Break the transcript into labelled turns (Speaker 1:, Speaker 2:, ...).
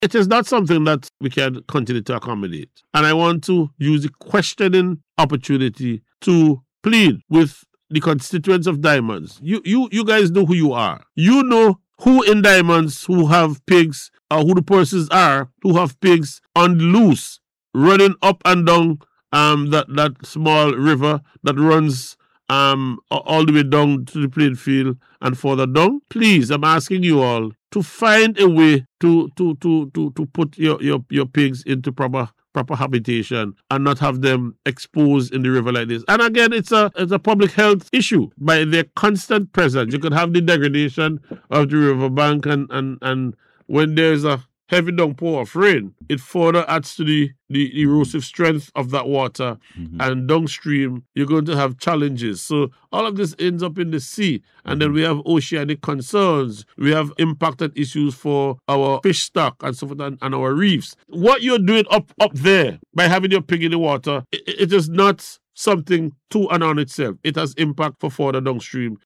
Speaker 1: it is not something that we can continue to accommodate. And I want to use the questioning opportunity to plead with the constituents of Diamonds. You guys know who you are. You know who in Diamonds who have pigs, or who the persons are who have pigs on the loose, running up and down that small river that runs all the way down to the playing field and further down. Please, I'm asking you all to find a way to put your pigs into proper habitation and not have them exposed in the river like this. And again, it's a public health issue by their constant presence. You could have the degradation of the riverbank, and when there's a heavy downpour of rain, it further adds to the erosive strength of that water. And downstream, you're going to have challenges. So all of this ends up in the sea. And then we have oceanic concerns. We have impacted issues for our fish stock and so forth, and our reefs. What you're doing up there by having your pig in the water, it is not something to and on itself. It has impact for further downstream